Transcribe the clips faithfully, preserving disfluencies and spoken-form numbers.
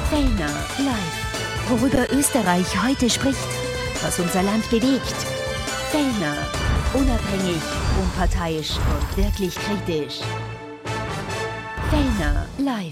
Fellner live. Worüber Österreich heute spricht, was unser Land bewegt. Fellner. Unabhängig, unparteiisch und wirklich kritisch. Fellner live.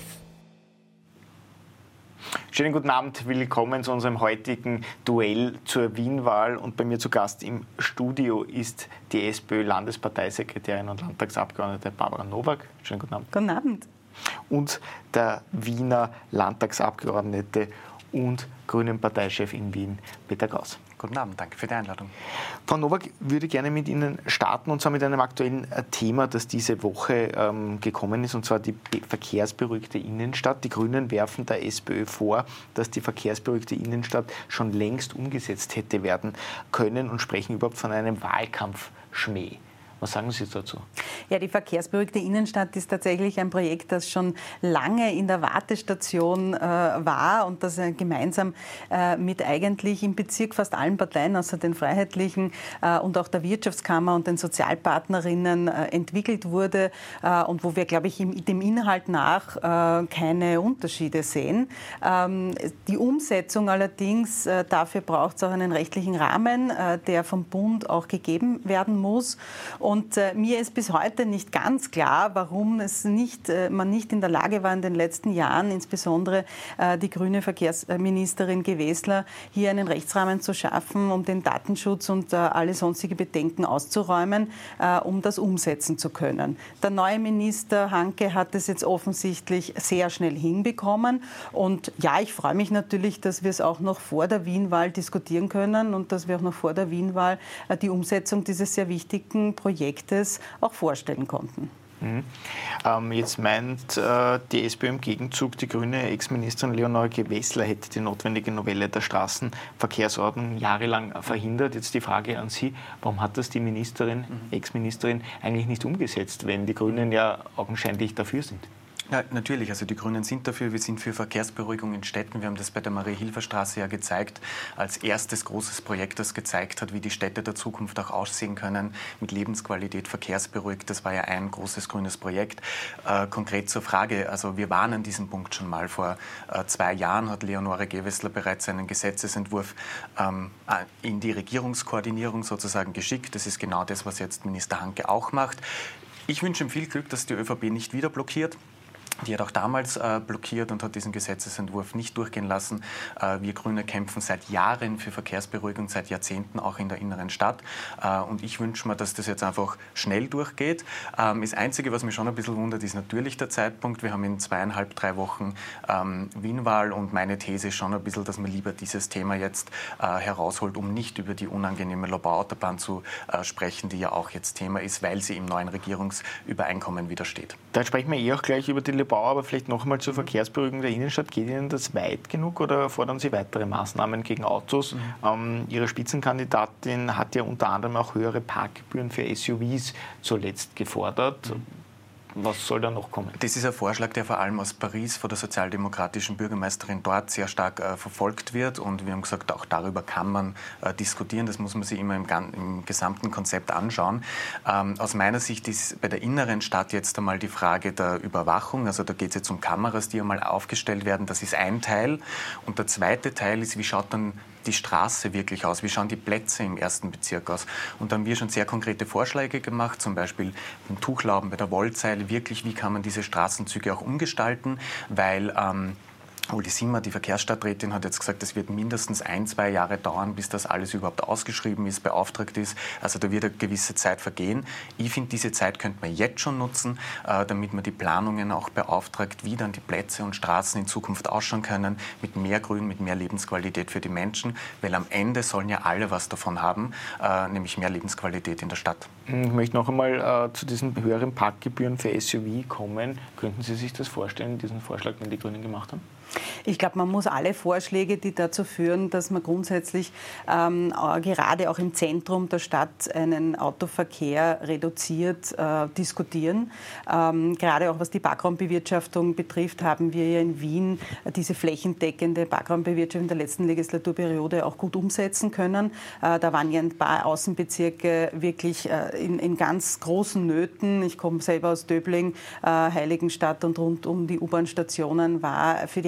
Schönen guten Abend, willkommen zu unserem heutigen Duell zur Wien-Wahl. Und bei mir zu Gast im Studio ist die SPÖ-Landesparteisekretärin und Landtagsabgeordnete Barbara Nowak. Schönen guten Abend. Guten Abend. Und der Wiener Landtagsabgeordnete und Grünen-Parteichef in Wien, Peter Gauss. Guten Abend, danke für die Einladung. Frau Nowak, würde gerne mit Ihnen starten, und zwar mit einem aktuellen Thema, das diese Woche ähm, gekommen ist, und zwar die verkehrsberuhigte Innenstadt. Die Grünen werfen der SPÖ vor, dass die verkehrsberuhigte Innenstadt schon längst umgesetzt hätte werden können und sprechen überhaupt von einem Wahlkampfschmäh. Was sagen Sie dazu? Ja, die verkehrsberuhigte Innenstadt ist tatsächlich ein Projekt, das schon lange in der Wartestation äh, war und das äh, gemeinsam äh, mit eigentlich im Bezirk fast allen Parteien außer den Freiheitlichen äh, und auch der Wirtschaftskammer und den Sozialpartnerinnen äh, entwickelt wurde äh, und wo wir, glaube ich, im, dem Inhalt nach äh, keine Unterschiede sehen. Ähm, die Umsetzung allerdings, äh, dafür braucht es auch einen rechtlichen Rahmen, äh, der vom Bund auch gegeben werden muss. Und äh, mir ist bis heute nicht ganz klar, warum es nicht, äh, man nicht in der Lage war, in den letzten Jahren, insbesondere äh, die grüne Verkehrsministerin Gewessler, hier einen Rechtsrahmen zu schaffen, um den Datenschutz und äh, alle sonstige Bedenken auszuräumen, äh, um das umsetzen zu können. Der neue Minister Hanke hat es jetzt offensichtlich sehr schnell hinbekommen. Und ja, ich freue mich natürlich, dass wir es auch noch vor der Wien-Wahl diskutieren können und dass wir auch noch vor der Wien-Wahl äh, die Umsetzung dieses sehr wichtigen Projektes Projektes auch vorstellen konnten. Mhm. Ähm, jetzt meint äh, die SPÖ im Gegenzug, die grüne Ex-Ministerin Leonore Gewessler hätte die notwendige Novelle der Straßenverkehrsordnung jahrelang verhindert. Jetzt die Frage an Sie, warum hat das die Ministerin, mhm. Ex-Ministerin eigentlich nicht umgesetzt, wenn die Grünen ja augenscheinlich dafür sind? Ja, natürlich. Also die Grünen sind dafür. Wir sind für Verkehrsberuhigung in Städten. Wir haben das bei der Marie-Hilfer-Straße ja gezeigt, als erstes großes Projekt, das gezeigt hat, wie die Städte der Zukunft auch aussehen können, mit Lebensqualität, verkehrsberuhigt. Das war ja ein großes grünes Projekt. Äh, konkret zur Frage, also wir waren an diesem Punkt schon mal. Vor äh, zwei Jahren hat Leonore Gewessler bereits einen Gesetzesentwurf ähm, in die Regierungskoordinierung sozusagen geschickt. Das ist genau das, was jetzt Minister Hanke auch macht. Ich wünsche ihm viel Glück, dass die ÖVP nicht wieder blockiert. Die hat auch damals äh, blockiert und hat diesen Gesetzesentwurf nicht durchgehen lassen. Äh, wir Grüne kämpfen seit Jahren für Verkehrsberuhigung, seit Jahrzehnten auch in der inneren Stadt. Äh, und ich wünsche mir, dass das jetzt einfach schnell durchgeht. Ähm, das Einzige, was mich schon ein bisschen wundert, ist natürlich der Zeitpunkt. Wir haben in zweieinhalb, drei Wochen ähm, Wien-Wahl und meine These ist schon ein bisschen, dass man lieber dieses Thema jetzt äh, herausholt, um nicht über die unangenehme Lobau-Autobahn zu äh, sprechen, die ja auch jetzt Thema ist, weil sie im neuen Regierungsübereinkommen widersteht. Da sprechen wir eh auch gleich über die Bau, aber vielleicht noch einmal zur Verkehrsberuhigung der Innenstadt. Geht Ihnen das weit genug oder fordern Sie weitere Maßnahmen gegen Autos? Mhm. Ähm, Ihre Spitzenkandidatin hat ja unter anderem auch höhere Parkgebühren für S U Vs zuletzt gefordert. Mhm. Was soll da noch kommen? Das ist ein Vorschlag, der vor allem aus Paris von der sozialdemokratischen Bürgermeisterin dort sehr stark äh, verfolgt wird. Und wir haben gesagt, auch darüber kann man äh, diskutieren. Das muss man sich immer im, im gesamten Konzept anschauen. Ähm, aus meiner Sicht ist bei der inneren Stadt jetzt einmal die Frage der Überwachung. Also da geht es jetzt um Kameras, die einmal aufgestellt werden. Das ist ein Teil. Und der zweite Teil ist, wie schaut dann die Straße wirklich aus? Wie schauen die Plätze im ersten Bezirk aus? Und da haben wir schon sehr konkrete Vorschläge gemacht, zum Beispiel im Tuchlauben bei der Wollzeile, wirklich, wie kann man diese Straßenzüge auch umgestalten, weil ähm, Uli Simmer, die Verkehrsstadträtin, hat jetzt gesagt, es wird mindestens ein, zwei Jahre dauern, bis das alles überhaupt ausgeschrieben ist, beauftragt ist. Also da wird eine gewisse Zeit vergehen. Ich finde, diese Zeit könnte man jetzt schon nutzen, äh, damit man die Planungen auch beauftragt, wie dann die Plätze und Straßen in Zukunft ausschauen können, mit mehr Grün, mit mehr Lebensqualität für die Menschen, weil am Ende sollen ja alle was davon haben, äh, nämlich mehr Lebensqualität in der Stadt. Ich möchte noch einmal äh, zu diesen höheren Parkgebühren für S U V kommen. Könnten Sie sich das vorstellen, diesen Vorschlag, den die Grünen gemacht haben? Ich glaube, man muss alle Vorschläge, die dazu führen, dass man grundsätzlich ähm, gerade auch im Zentrum der Stadt einen Autoverkehr reduziert, äh, diskutieren. Ähm, gerade auch was die Parkraumbewirtschaftung betrifft, haben wir ja in Wien diese flächendeckende Parkraumbewirtschaftung in der letzten Legislaturperiode auch gut umsetzen können. Äh, da waren ja ein paar Außenbezirke wirklich äh, in, in ganz großen Nöten. Ich komme selber aus Döbling, äh, Heiligenstadt, und rund um die U-Bahn-Stationen war für die Anrainer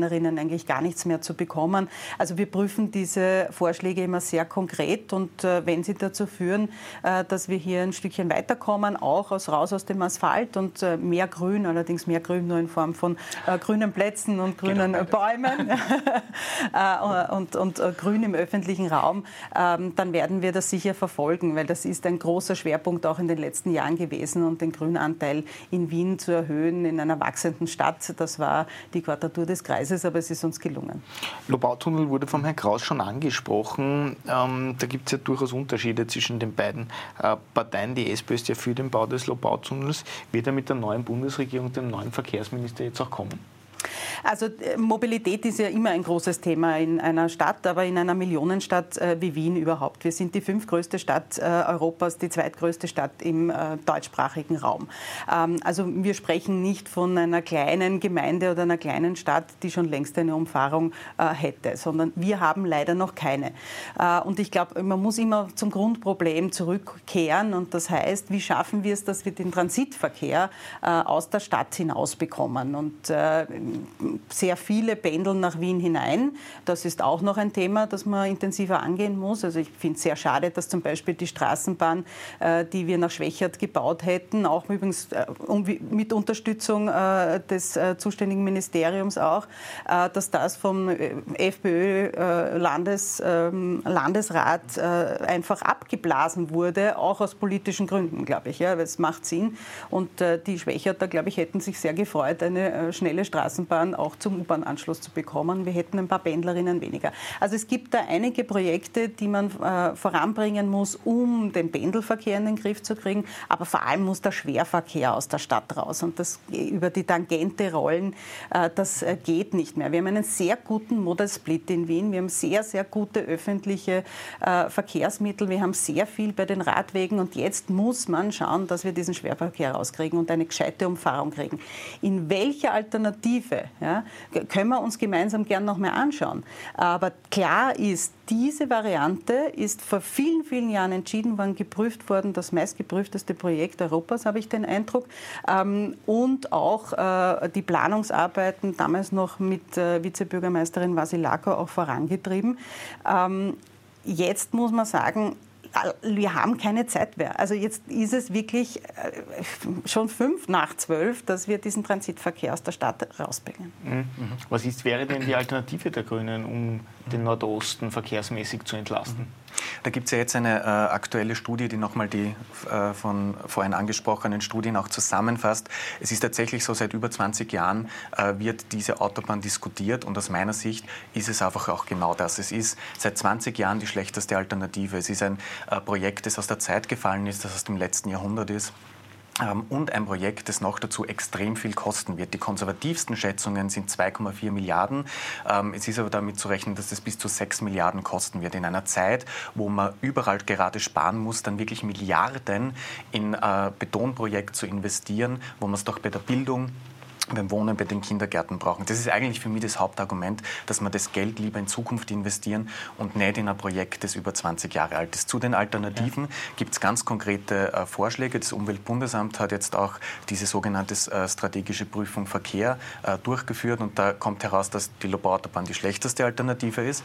Verbrennerrinnen eigentlich gar nichts mehr zu bekommen. Also wir prüfen diese Vorschläge immer sehr konkret und äh, wenn sie dazu führen, äh, dass wir hier ein Stückchen weiterkommen, auch aus, raus aus dem Asphalt und äh, mehr Grün, allerdings mehr Grün nur in Form von äh, grünen Plätzen und grünen äh, Bäumen äh, und, und äh, Grün im öffentlichen Raum, äh, dann werden wir das sicher verfolgen, weil das ist ein großer Schwerpunkt auch in den letzten Jahren gewesen und den Grünanteil in Wien zu erhöhen in einer wachsenden Stadt. Das war die Quadratur des Kreises, aber es ist uns gelungen. Lobautunnel wurde vom Herrn Kraus schon angesprochen. Ähm, da gibt es ja durchaus Unterschiede zwischen den beiden äh, Parteien. Die SPÖ ist ja für den Bau des Lobautunnels. Wird er mit der neuen Bundesregierung, dem neuen Verkehrsminister jetzt auch kommen? Also Mobilität ist ja immer ein großes Thema in einer Stadt, aber in einer Millionenstadt äh, wie Wien überhaupt. Wir sind die fünftgrößte Stadt äh, Europas, die zweitgrößte Stadt im äh, deutschsprachigen Raum. Ähm, also wir sprechen nicht von einer kleinen Gemeinde oder einer kleinen Stadt, die schon längst eine Umfahrung äh, hätte, sondern wir haben leider noch keine. Äh, und ich glaube, man muss immer zum Grundproblem zurückkehren und das heißt, wie schaffen wir es, dass wir den Transitverkehr äh, aus der Stadt hinaus bekommen und äh, sehr viele pendeln nach Wien hinein. Das ist auch noch ein Thema, das man intensiver angehen muss. Also ich finde es sehr schade, dass zum Beispiel die Straßenbahn, äh, die wir nach Schwächert gebaut hätten, auch übrigens äh, um, mit Unterstützung äh, des äh, zuständigen Ministeriums auch, äh, dass das vom FPÖ-Landes, äh, Landesrat äh, einfach abgeblasen wurde, auch aus politischen Gründen, glaube ich. Ja, weil es macht Sinn. Und äh, die Schwächerter, glaube ich, hätten sich sehr gefreut, eine äh, schnelle Straßenbahn auch zum U-Bahn-Anschluss zu bekommen. Wir hätten ein paar Pendlerinnen weniger. Also es gibt da einige Projekte, die man äh, voranbringen muss, um den Pendelverkehr in den Griff zu kriegen. Aber vor allem muss der Schwerverkehr aus der Stadt raus. Und das über die Tangente rollen, äh, das äh, geht nicht mehr. Wir haben einen sehr guten Modal Split in Wien. Wir haben sehr, sehr gute öffentliche äh, Verkehrsmittel. Wir haben sehr viel bei den Radwegen. Und jetzt muss man schauen, dass wir diesen Schwerverkehr rauskriegen und eine gescheite Umfahrung kriegen. In welcher Alternative? Ja, können wir uns gemeinsam gern noch mal anschauen. Aber klar ist, diese Variante ist vor vielen, vielen Jahren entschieden worden, geprüft worden, das meistgeprüfteste Projekt Europas, habe ich den Eindruck. Und auch die Planungsarbeiten, damals noch mit Vizebürgermeisterin Vasilako, auch vorangetrieben. Jetzt muss man sagen, wir haben keine Zeit mehr. Also jetzt ist es wirklich schon fünf nach zwölf, dass wir diesen Transitverkehr aus der Stadt rausbringen. Mhm. Was ist, wäre denn die Alternative der Grünen, um den Nordosten verkehrsmäßig zu entlasten? Da gibt es ja jetzt eine äh, aktuelle Studie, die nochmal die äh, von vorhin angesprochenen Studien auch zusammenfasst. Es ist tatsächlich so, seit über zwanzig Jahren äh, wird diese Autobahn diskutiert und aus meiner Sicht ist es einfach auch genau das. Es ist seit zwanzig Jahren die schlechteste Alternative. Es ist ein äh, Projekt, das aus der Zeit gefallen ist, das aus dem letzten Jahrhundert ist. Und ein Projekt, das noch dazu extrem viel kosten wird. Die konservativsten Schätzungen sind zwei Komma vier Milliarden. Es ist aber damit zu rechnen, dass es bis zu sechs Milliarden kosten wird. In einer Zeit, wo man überall gerade sparen muss, dann wirklich Milliarden in ein Betonprojekt zu investieren, wo man es doch bei der Bildung, beim Wohnen, bei den Kindergärten brauchen. Das ist eigentlich für mich das Hauptargument, dass wir das Geld lieber in Zukunft investieren und nicht in ein Projekt, das über zwanzig Jahre alt ist. Zu den Alternativen ja. gibt es ganz konkrete äh, Vorschläge. Das Umweltbundesamt hat jetzt auch diese sogenannte äh, strategische Prüfung Verkehr äh, durchgeführt und da kommt heraus, dass die Lobau-Autobahn die schlechteste Alternative ist.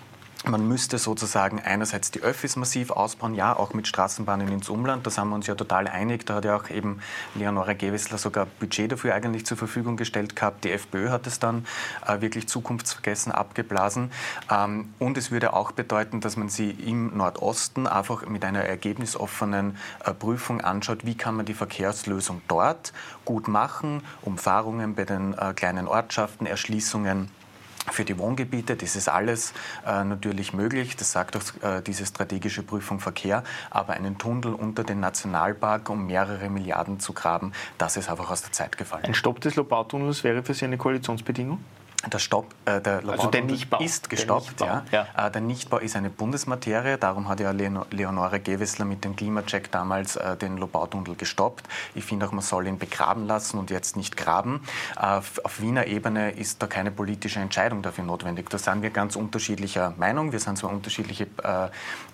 Man müsste sozusagen einerseits die Öffis massiv ausbauen, ja, auch mit Straßenbahnen ins Umland, da sind wir uns ja total einig. Da hat ja auch eben Leonore Gewessler sogar Budget dafür eigentlich zur Verfügung gestellt gehabt. Die FPÖ hat es dann äh, wirklich zukunftsvergessen abgeblasen. Ähm, und es würde auch bedeuten, dass man sie im Nordosten einfach mit einer ergebnisoffenen äh, Prüfung anschaut, wie kann man die Verkehrslösung dort gut machen, Umfahrungen bei den äh, kleinen Ortschaften, Erschließungen für die Wohngebiete. Das ist alles äh, natürlich möglich, das sagt auch äh, diese strategische Prüfung Verkehr, aber einen Tunnel unter den Nationalpark um mehrere Milliarden zu graben, das ist einfach aus der Zeit gefallen. Ein Stopp des Lobautunnels wäre für Sie eine Koalitionsbedingung? Der Stopp, äh, der also der Nichtbau ist gestoppt. Der Nichtbau, ja. Ja. Äh, der Nichtbau ist eine Bundesmaterie. Darum hat ja Leonore Gewessler mit dem Klimacheck damals äh, den Lobautunnel gestoppt. Ich finde auch, man soll ihn begraben lassen und jetzt nicht graben. Äh, auf Wiener Ebene ist da keine politische Entscheidung dafür notwendig. Da sind wir ganz unterschiedlicher Meinung. Wir sind zwar unterschiedliche äh,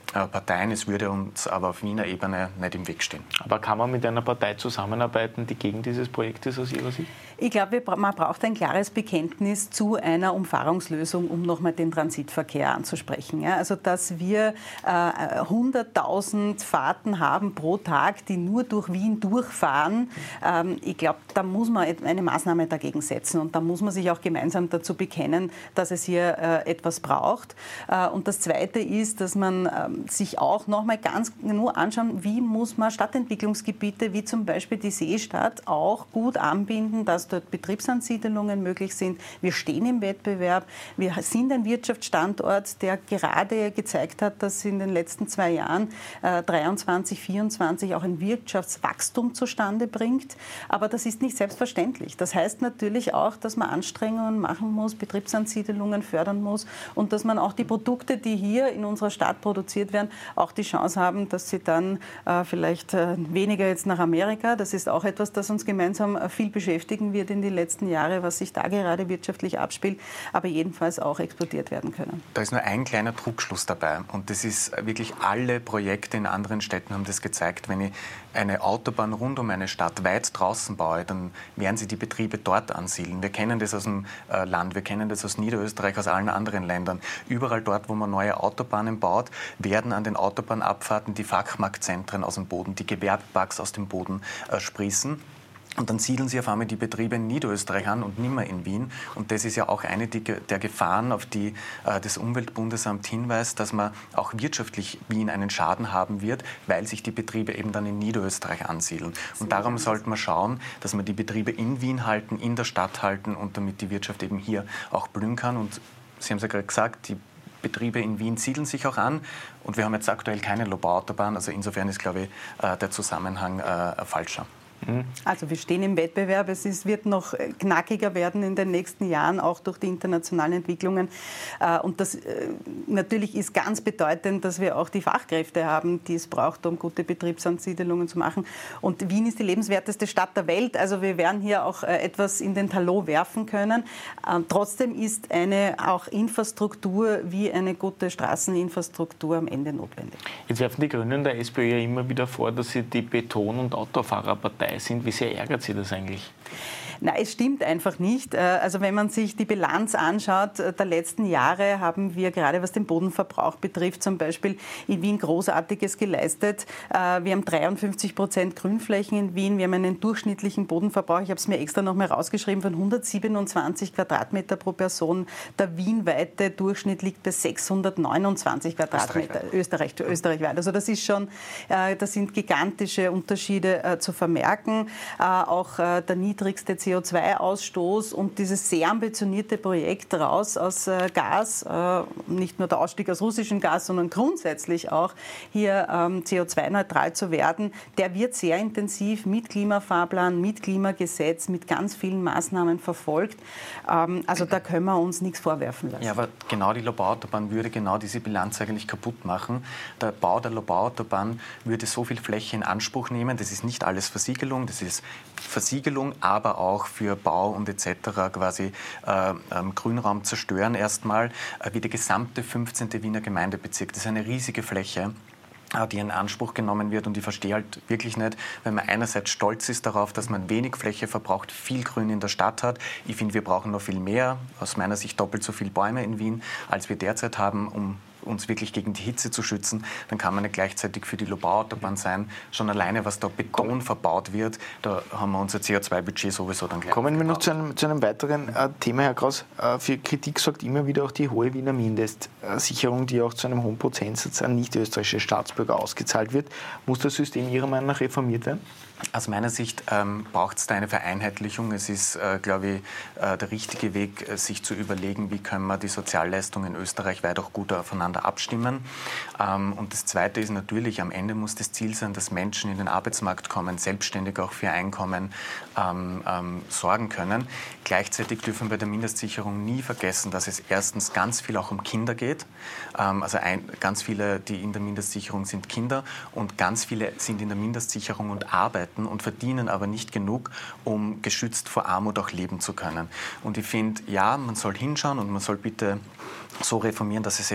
Parteien. Es würde uns aber auf Wiener Ebene nicht im Weg stehen. Aber kann man mit einer Partei zusammenarbeiten, die gegen dieses Projekt ist aus Ihrer Sicht? Ich glaube, man braucht ein klares Bekenntnis zu einer Umfahrungslösung, um nochmal den Transitverkehr anzusprechen. Ja, also, dass wir äh, hunderttausend Fahrten haben pro Tag, die nur durch Wien durchfahren. Ähm, ich glaube, da muss man eine Maßnahme dagegen setzen. Und da muss man sich auch gemeinsam dazu bekennen, dass es hier äh, etwas braucht. Äh, und das Zweite ist, dass man äh, sich auch nochmal ganz nur anschauen, wie muss man Stadtentwicklungsgebiete wie zum Beispiel die Seestadt auch gut anbinden, dass dort Betriebsansiedelungen möglich sind. Wir stehen im Wettbewerb. Wir sind ein Wirtschaftsstandort, der gerade gezeigt hat, dass in den letzten zwei Jahren äh, dreiundzwanzig, vierundzwanzig auch ein Wirtschaftswachstum zustande bringt. Aber das ist nicht selbstverständlich. Das heißt natürlich auch, dass man Anstrengungen machen muss, Betriebsansiedelungen fördern muss und dass man auch die Produkte, die hier in unserer Stadt produziert werden, auch die Chance haben, dass sie dann äh, vielleicht äh, weniger jetzt nach Amerika, das ist auch etwas, das uns gemeinsam äh, viel beschäftigen wird in den letzten Jahren, was sich da gerade wirtschaftlich abspielt, aber jedenfalls auch exportiert werden können. Da ist nur ein kleiner Trugschluss dabei und das ist wirklich, alle Projekte in anderen Städten haben das gezeigt. Wenn ich eine Autobahn rund um eine Stadt weit draußen baue, dann werden sie die Betriebe dort ansiedeln. Wir kennen das aus dem äh, Land, wir kennen das aus Niederösterreich, aus allen anderen Ländern. Überall dort, wo man neue Autobahnen baut, werden an den Autobahnabfahrten die Fachmarktzentren aus dem Boden, die Gewerbeparks aus dem Boden äh, sprießen. Und dann siedeln sie auf einmal die Betriebe in Niederösterreich an und nimmer in Wien. Und das ist ja auch eine der Gefahren, auf die äh, das Umweltbundesamt hinweist, dass man auch wirtschaftlich Wien einen Schaden haben wird, weil sich die Betriebe eben dann in Niederösterreich ansiedeln. Und darum sollte man schauen, dass man die Betriebe in Wien halten, in der Stadt halten und damit die Wirtschaft eben hier auch blühen kann. Und Sie haben es ja gerade gesagt, die Betriebe in Wien siedeln sich auch an und wir haben jetzt aktuell keine Lobau-Autobahn. Also insofern ist, glaube ich, äh, der Zusammenhang äh, falscher. Also wir stehen im Wettbewerb. Es ist, wird noch knackiger werden in den nächsten Jahren, auch durch die internationalen Entwicklungen. Und das natürlich ist ganz bedeutend, dass wir auch die Fachkräfte haben, die es braucht, um gute Betriebsansiedelungen zu machen. Und Wien ist die lebenswerteste Stadt der Welt. Also wir werden hier auch etwas in den Talon werfen können. Trotzdem ist eine auch Infrastruktur wie eine gute Straßeninfrastruktur am Ende notwendig. Jetzt werfen die Grünen der SPÖ ja immer wieder vor, dass sie die Beton- und Autofahrerpartei sind. Wie sehr ärgert Sie das eigentlich? Nein, es stimmt einfach nicht. Also wenn man sich die Bilanz anschaut der letzten Jahre, haben wir gerade was den Bodenverbrauch betrifft, zum Beispiel in Wien Großartiges geleistet. Wir haben dreiundfünfzig Prozent Grünflächen in Wien. Wir haben einen durchschnittlichen Bodenverbrauch, ich habe es mir extra noch mal rausgeschrieben, von hundertsiebenundzwanzig Quadratmeter pro Person. Der wienweite Durchschnitt liegt bei sechshundertneunundzwanzig Quadratmeter. Österreich, österreichweit. Also das ist schon, das sind gigantische Unterschiede zu vermerken. Auch der niedrigste C O zwei Ausstoß und dieses sehr ambitionierte Projekt raus aus äh, Gas, äh, nicht nur der Ausstieg aus russischem Gas, sondern grundsätzlich auch hier ähm, C O zwei neutral zu werden, der wird sehr intensiv mit Klimafahrplan, mit Klimagesetz, mit ganz vielen Maßnahmen verfolgt. Ähm, also da können wir uns nichts vorwerfen lassen. Ja, aber genau die Lobau-Autobahn würde genau diese Bilanz eigentlich kaputt machen. Der Bau der Lobau-Autobahn würde so viel Fläche in Anspruch nehmen. Das ist nicht alles Versiegelung, das ist Versiegelung, aber auch für Bau und et cetera quasi äh, ähm, Grünraum zerstören erstmal, äh, wie der gesamte fünfzehnte Wiener Gemeindebezirk. Das ist eine riesige Fläche, äh, die in Anspruch genommen wird und ich verstehe halt wirklich nicht, wenn man einerseits stolz ist darauf, dass man wenig Fläche verbraucht, viel Grün in der Stadt hat. Ich finde, wir brauchen noch viel mehr, aus meiner Sicht doppelt so viele Bäume in Wien, als wir derzeit haben, um uns wirklich gegen die Hitze zu schützen, dann kann man nicht gleichzeitig für die Lobau-Autobahn sein. Schon alleine, was da Beton verbaut wird, da haben wir unser C O zwei Budget sowieso dann gleich. Kommen wir noch zu einem, zu einem weiteren äh, Thema, Herr Kraus. Äh, für Kritik sorgt immer wieder auch die hohe Wiener Mindestsicherung, die auch zu einem hohen Prozentsatz an nicht-österreichische Staatsbürger ausgezahlt wird. Muss das System Ihrer Meinung nach reformiert werden? Aus meiner Sicht ähm, braucht es da eine Vereinheitlichung. Es ist, äh, glaube ich, äh, der richtige Weg, äh, sich zu überlegen, wie können wir die Sozialleistungen österreichweit auch gut aufeinander abstimmen. Ähm, und das Zweite ist natürlich, am Ende muss das Ziel sein, dass Menschen in den Arbeitsmarkt kommen, selbstständig auch für Einkommen ähm, ähm, sorgen können. Gleichzeitig dürfen wir bei der Mindestsicherung nie vergessen, dass es erstens ganz viel auch um Kinder geht. Ähm, also ein, ganz viele, die in der Mindestsicherung sind Kinder und ganz viele sind in der Mindestsicherung und arbeiten und verdienen aber nicht genug, um geschützt vor Armut auch leben zu können. Und ich finde, ja, man soll hinschauen und man soll bitte so reformieren, dass es effizient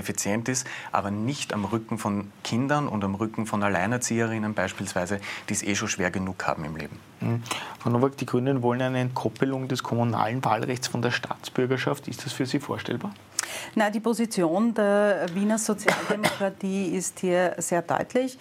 Prozent ist, aber nicht am Rücken von Kindern und am Rücken von Alleinerzieherinnen beispielsweise, die es eh schon schwer genug haben im Leben. Frau Nowak, die Grünen wollen eine Entkoppelung des kommunalen Wahlrechts von der Staatsbürgerschaft. Ist das für Sie vorstellbar? Na, die Position der Wiener Sozialdemokratie ist hier sehr deutlich.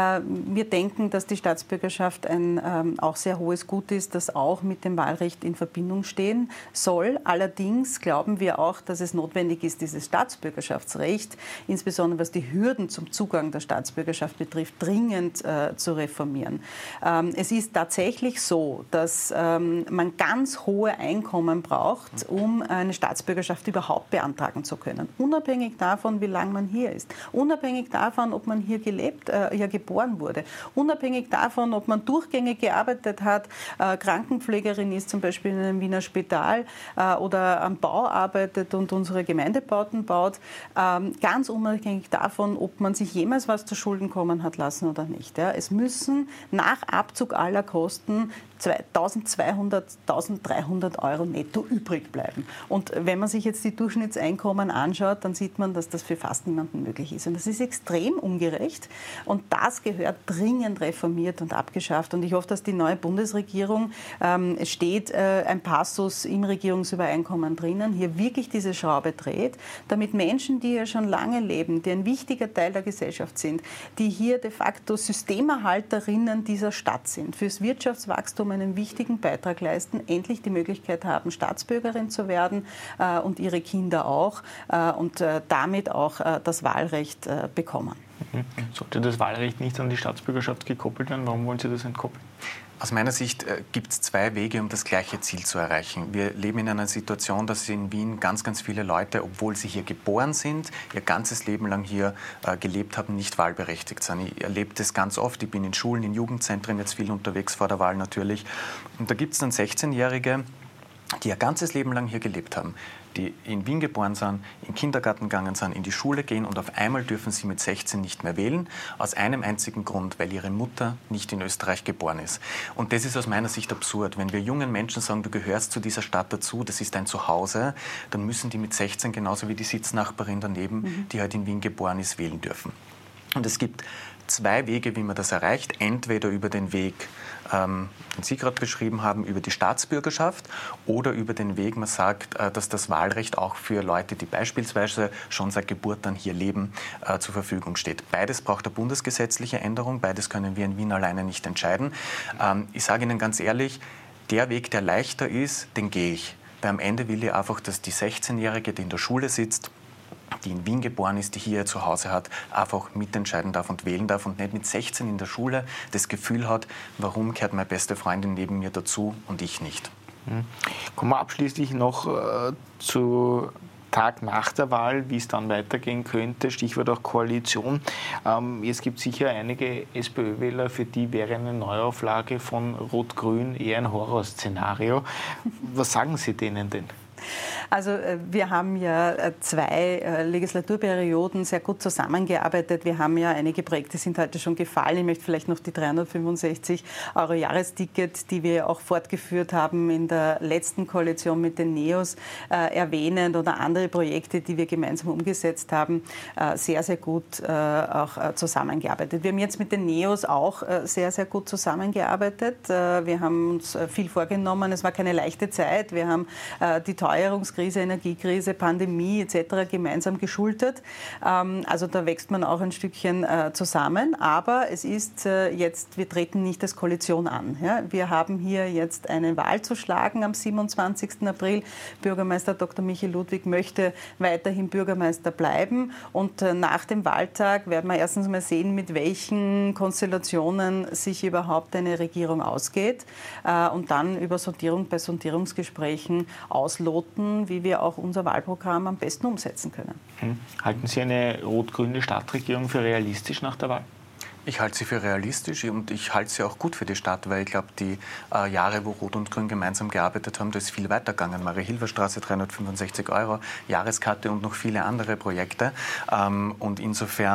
Wir denken, dass die Staatsbürgerschaft ein auch sehr hohes Gut ist, das auch mit dem Wahlrecht in Verbindung stehen soll. Allerdings glauben wir auch, dass es notwendig ist, dieses Staatsbürgerschaftsrecht, insbesondere was die Hürden zum Zugang der Staatsbürgerschaft betrifft, dringend äh, zu reformieren. Ähm, es ist tatsächlich so, dass ähm, man ganz hohe Einkommen braucht, um eine Staatsbürgerschaft überhaupt beantragen zu können. Unabhängig davon, wie lange man hier ist. Unabhängig davon, ob man hier gelebt, äh, ja geboren wurde. Unabhängig davon, ob man durchgängig gearbeitet hat, äh, Krankenpflegerin ist zum Beispiel in einem Wiener Spital äh, oder am Bau arbeitet und unsere Gemeindebauten baut. Ähm, ganz unabhängig davon, ob man sich jemals was zu Schulden kommen hat lassen oder nicht. Ja. Es müssen nach Abzug aller Kosten eintausendzweihundert, eintausenddreihundert Euro netto übrig bleiben. Und wenn man sich jetzt die Durchschnittseinkommen anschaut, dann sieht man, dass das für fast niemanden möglich ist. Und das ist extrem ungerecht und das gehört dringend reformiert und abgeschafft. Und ich hoffe, dass die neue Bundesregierung, ähm, es steht äh, ein Passus im Regierungsübereinkommen drinnen, hier wirklich diese Schraube dreht, damit Menschen, die hier schon lange leben, die ein wichtiger Teil der Gesellschaft sind, die hier de facto Systemerhalterinnen dieser Stadt sind, fürs Wirtschaftswachstum einen wichtigen Beitrag leisten, endlich die Möglichkeit haben, Staatsbürgerin zu werden äh, und ihre Kinder auch äh, und äh, damit auch äh, das Wahlrecht äh, bekommen. Mhm. Sollte das Wahlrecht nicht an die Staatsbürgerschaft gekoppelt werden? Warum wollen Sie das entkoppeln? Aus meiner Sicht äh, gibt es zwei Wege, um das gleiche Ziel zu erreichen. Wir leben in einer Situation, dass in Wien ganz, ganz viele Leute, obwohl sie hier geboren sind, ihr ganzes Leben lang hier äh, gelebt haben, nicht wahlberechtigt sind. Ich erlebe das ganz oft. Ich bin in Schulen, in Jugendzentren jetzt viel unterwegs vor der Wahl natürlich. Und da gibt es dann sechzehnjährige, die ihr ganzes Leben lang hier gelebt haben, die in Wien geboren sind, in den Kindergarten gegangen sind, in die Schule gehen und auf einmal dürfen sie mit sechzehn nicht mehr wählen, aus einem einzigen Grund, weil ihre Mutter nicht in Österreich geboren ist. Und das ist aus meiner Sicht absurd. Wenn wir jungen Menschen sagen, du gehörst zu dieser Stadt dazu, das ist dein Zuhause, dann müssen die mit sechzehn, genauso wie die Sitznachbarin daneben, mhm. die halt in Wien geboren ist, wählen dürfen. Und es gibt zwei Wege, wie man das erreicht. Entweder über den Weg, ähm, den Sie gerade beschrieben haben, über die Staatsbürgerschaft oder über den Weg, man sagt, äh, dass das Wahlrecht auch für Leute, die beispielsweise schon seit Geburt dann hier leben, äh, zur Verfügung steht. Beides braucht eine bundesgesetzliche Änderung, beides können wir in Wien alleine nicht entscheiden. Ähm, ich sage Ihnen ganz ehrlich, der Weg, der leichter ist, den gehe ich. Weil am Ende will ich einfach, dass die sechzehnjährige, die in der Schule sitzt, die in Wien geboren ist, die hier ihr Zuhause hat, einfach mitentscheiden darf und wählen darf und nicht mit sechzehn in der Schule das Gefühl hat, warum gehört meine beste Freundin neben mir dazu und ich nicht. Kommen wir abschließend noch äh, zu Tag nach der Wahl, wie es dann weitergehen könnte, Stichwort auch Koalition. Ähm, es gibt sicher einige SPÖ-Wähler, für die wäre eine Neuauflage von Rot-Grün eher ein Horrorszenario. Was sagen Sie denen denn? Also wir haben ja zwei Legislaturperioden sehr gut zusammengearbeitet. Wir haben ja einige Projekte sind heute schon gefallen. Ich möchte vielleicht noch die dreihundertfünfundsechzig Euro Jahresticket, die wir auch fortgeführt haben in der letzten Koalition mit den Neos, äh, erwähnen oder andere Projekte, die wir gemeinsam umgesetzt haben, äh, sehr, sehr gut äh, auch äh, zusammengearbeitet. Wir haben jetzt mit den Neos auch äh, sehr, sehr gut zusammengearbeitet. Äh, wir haben uns äh, viel vorgenommen. Es war keine leichte Zeit. Wir haben äh, die Teuerungskrise, Energiekrise, Pandemie et cetera gemeinsam geschultert. Also da wächst man auch ein Stückchen zusammen. Aber es ist jetzt, wir treten nicht als Koalition an. Wir haben hier jetzt eine Wahl zu schlagen am siebenundzwanzigsten April. Bürgermeister Doktor Michi Ludwig möchte weiterhin Bürgermeister bleiben. Und nach dem Wahltag werden wir erstens mal sehen, mit welchen Konstellationen sich überhaupt eine Regierung ausgeht. Und dann über Sondierung bei Sondierungsgesprächen ausloten, wie wir auch unser Wahlprogramm am besten umsetzen können. Hm. Halten Sie eine rot-grüne Stadtregierung für realistisch nach der Wahl? Ich halte sie für realistisch und ich halte sie auch gut für die Stadt, weil ich glaube, die äh, Jahre, wo Rot und Grün gemeinsam gearbeitet haben, da ist viel weitergegangen. Marie-Hilfer-Straße, dreihundertfünfundsechzig Euro, Jahreskarte und noch viele andere Projekte. Ähm, und insofern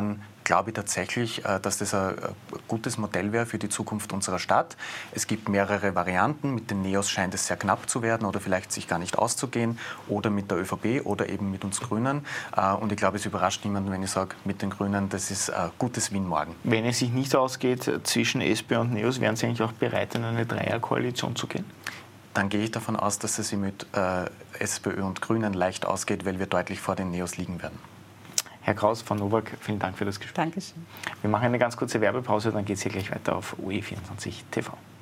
glaube ich tatsächlich, dass das ein gutes Modell wäre für die Zukunft unserer Stadt. Es gibt mehrere Varianten. Mit den Neos scheint es sehr knapp zu werden oder vielleicht sich gar nicht auszugehen, oder mit der ÖVP oder eben mit uns Grünen. Und ich glaube, es überrascht niemanden, wenn ich sage, mit den Grünen, das ist ein gutes Wien morgen. Wenn es sich nicht ausgeht zwischen SPÖ und Neos, wären Sie eigentlich auch bereit, in eine Dreierkoalition zu gehen? Dann gehe ich davon aus, dass es sich mit äh, SPÖ und Grünen leicht ausgeht, weil wir deutlich vor den Neos liegen werden. Herr Kraus, Frau Nowak, vielen Dank für das Gespräch. Dankeschön. Wir machen eine ganz kurze Werbepause, dann geht es hier gleich weiter auf O E vierundzwanzig T V.